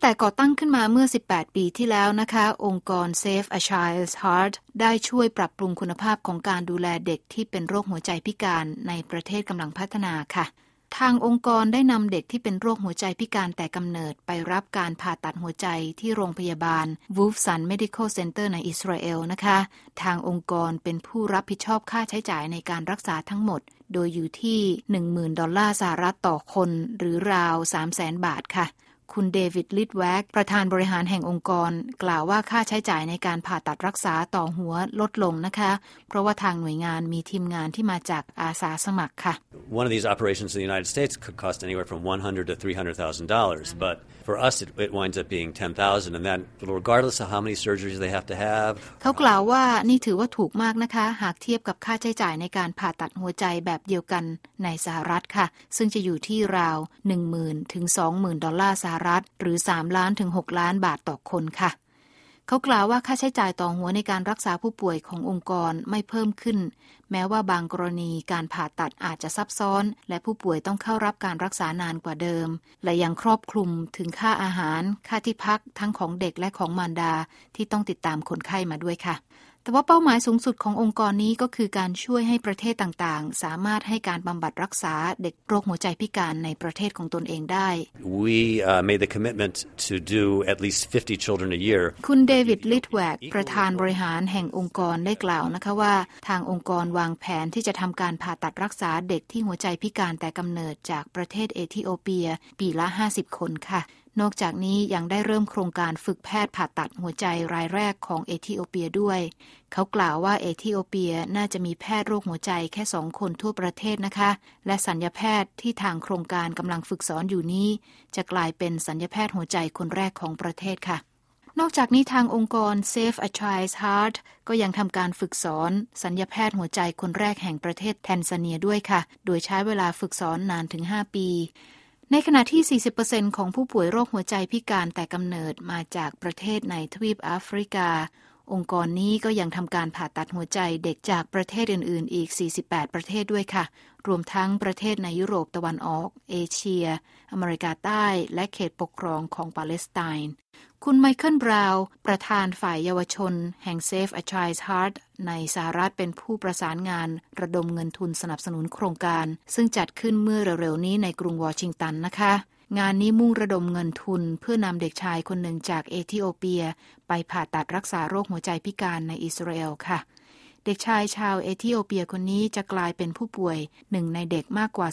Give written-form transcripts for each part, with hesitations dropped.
แต่ก่อตั้งขึ้นมาเมื่อ18ปีที่แล้วนะคะองค์กร Save a Child's Heart ได้ช่วยปรับปรุงคุณภาพของการดูแลเด็กที่เป็นโรคหัวใจพิการในประเทศกำลังพัฒนาค่ะทางองค์กรได้นำเด็กที่เป็นโรคหัวใจพิการแต่กำเนิดไปรับการผ่าตัดหัวใจที่โรงพยาบาล Wolfson Medical Center ในอิสราเอลนะคะทางองค์กรเป็นผู้รับผิดชอบค่าใช้จ่ายในการรักษาทั้งหมดโดยอยู่ที่ $10,000 สหรัฐต่อคนหรือราว 300,000 บาทค่ะคุณเดวิดลิดแวกประธานบริหารแห่งองค์กรกล่าวว่าค่าใช้จ่ายในการผ่าตัดรักษาต่อหัวลดลงนะคะเพราะว่าทางหน่วยงานมีทีมงานที่มาจากอาสาสมัครค่ะ One of these operations in the United States could cost anywhere from $100,000 to $300,000, but for us it winds up being $10,000, and that regardless of how many surgeries they have to have. เขากล่าวว่านี่ถือว่าถูกมากนะคะหากเทียบกับค่าใช้จ่ายในการผ่าตัดหัวใจแบบเดียวกันในสหรัฐค่ะซึ่งจะอยู่ที่ราว $10,000 ถึง $20,000 สหรัฐหรือ3ล้านถึง6ล้านบาทต่อคนค่ะเขากล่าวว่าค่าใช้จ่ายต่อหัวในการรักษาผู้ป่วยขององค์กรไม่เพิ่มขึ้นแม้ว่าบางกรณีการผ่าตัดอาจจะซับซ้อนและผู้ป่วยต้องเข้ารับการรักษานานกว่าเดิมและยังครอบคลุมถึงค่าอาหารค่าที่พักทั้งของเด็กและของมารดาที่ต้องติดตามคนไข้มาด้วยค่ะแต่ว่าเป้าหมายสูงสุดขององค์กรนี้ก็คือการช่วยให้ประเทศต่างๆสามารถให้การบำบัดรักษาเด็กโรคหัวใจพิการในประเทศของตนเองได้ We made the commitment to do at least 50 children a year. คุณเดวิดลิดแวกประธานบริหารแห่งองค์กรได้กล่าวนะคะว่าทางองค์กรวางแผนที่จะทำการผ่าตัดรักษาเด็กที่หัวใจพิการแต่กำเนิดจากประเทศเอธิโอเปียปีละ50คนค่ะนอกจากนี้ยังได้เริ่มโครงการฝึกแพทย์ผ่าตัดหัวใจรายแรกของเอธิโอเปียด้วยเขากล่าวว่าเอธิโอเปียน่าจะมีแพทย์โรคหัวใจแค่2คนทั่วประเทศนะคะและศัลยแพทย์ที่ทางโครงการกำลังฝึกสอนอยู่นี้จะกลายเป็นศัลยแพทย์หัวใจคนแรกของประเทศค่ะนอกจากนี้ทางองค์กร Save a Child's Heart ก็ยังทำการฝึกสอนศัลยแพทย์หัวใจคนแรกแห่งประเทศแทนซาเนียด้วยค่ะโดยใช้เวลาฝึกสอนนานถึง5ปีในขณะที่ 40% ของผู้ป่วยโรคหัวใจพิการแต่กำเนิดมาจากประเทศในทวีปแอฟริกาองค์กรนี้ก็ยังทำการผ่าตัดหัวใจเด็กจากประเทศอื่นๆอีก48ประเทศด้วยค่ะรวมทั้งประเทศในยุโรปตะวันออกเอเชียอเมริกาใต้และเขตปกครองของปาเลสไตน์คุณไมเคิลบราวน์ประธานฝ่ายเยาวชนแห่ง Save a Child's Heart ในสหรัฐเป็นผู้ประสานงานระดมเงินทุนสนับสนุนโครงการซึ่งจัดขึ้นเมื่อเร็วๆนี้ในกรุงวอชิงตันนะคะงานนี้มุ่งระดมเงินทุนเพื่อนำเด็กชายคนหนึ่งจากเอธิโอเปียไปผ่าตัดรักษาโรคหัวใจพิการในอิสราเอลค่ะเด็กชายชาวเอธิโอเปียคนนี้จะกลายเป็นผู้ป่วยหนึ่งในเด็กมากกว่า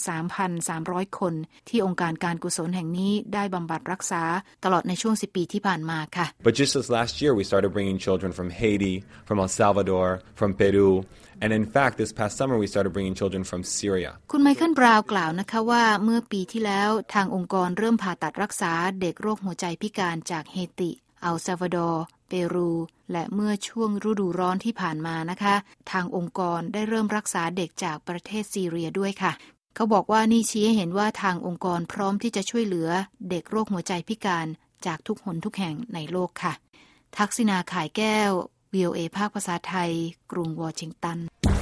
3,300 คนที่องค์การการกุศลแห่งนี้ได้บำบัดรักษาตลอดในช่วง10ปีที่ผ่านมาค่ะ But just this last year we started bringing children from Haiti, from El Salvador, from Peru, and in fact this past summer we started bringing children from Syria. คุณไมเคิลบราวน์กล่าวนะคะว่าเมื่อปีที่แล้วทางองค์กรเริ่มผ่าตัดรักษาเด็กโรคหัวใจพิการจากเฮติเอลซัลวาดอร์เปรูและเมื่อช่วงฤดูร้อนที่ผ่านมานะคะทางองค์กรได้เริ่มรักษาเด็กจากประเทศซีเรียด้วยค่ะเขาบอกว่านี่ชี้ให้เห็นว่าทางองค์กรพร้อมที่จะช่วยเหลือเด็กโรคหัวใจพิการจากทุกหนทุกแห่งในโลกค่ะทักษิณาข่ายแก้ว VOA ภาคภาษาไทยกรุงวอชิงตัน